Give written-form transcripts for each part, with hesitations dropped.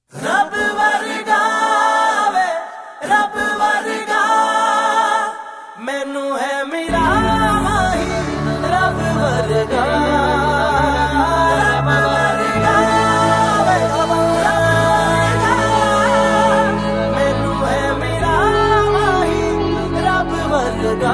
रब वर्गा वे रब वर्गा मैनू है मेरा माही रब वर्गा रब वर्गा वे रब वर्गा मैनू है मेरा माही रब वर्गा।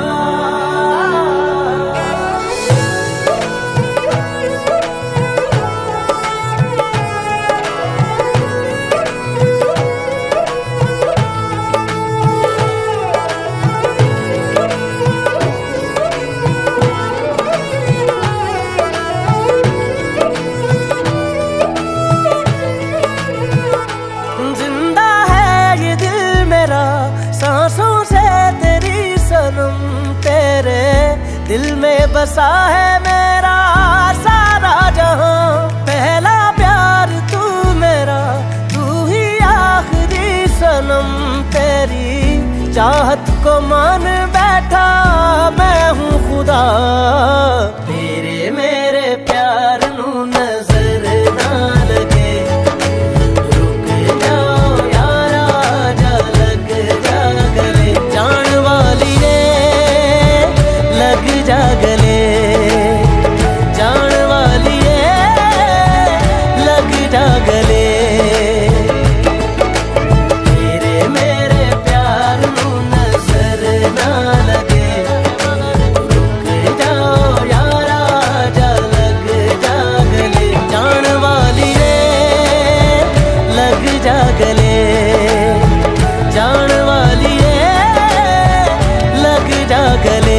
सांसों से तेरी सनम तेरे दिल में बसा है मेरा सारा जहां। पहला प्यार तू मेरा तू ही आखिरी सनम तेरी चाहत को मान बैठा मैं हूँ खुदा। तेरे मेरे प्यार नू नजर ना लगे रुक जाओ यारा जा लग जा गले जान वाली रे लग जा गले जान वाली रे लग जा गले। तेरे मेरे प्यार नू नजर ना लगे रुक जाओ यारा जा लग जा गले जान वाली रे लग जा गले जान वाली रे लग जा गले।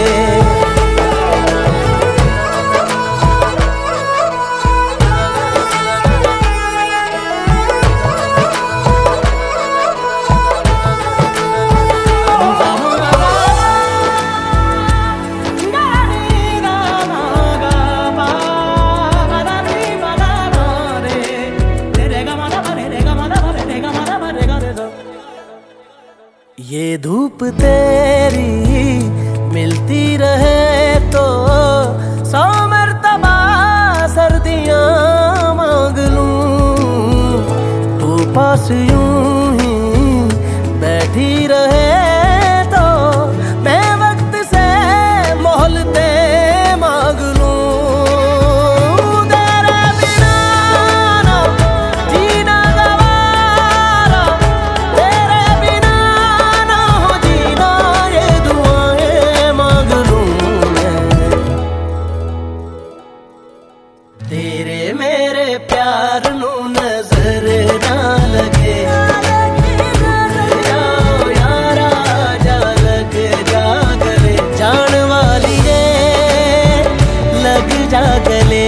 ये धूप तेरी मिलती रहे तो 100 मर्तबा सर्दियाँ मांग लूं। तू पास यूं ही बैठी रहे तो मैं वक्त से मोहलते मांग लूं। तेरे बिना ना जीना गवारा तेरे बिना तेरे मेरे प्यार नू नजर ना लगे जाओ यारा जा लग जा गले जान वाली रे लग जा गले।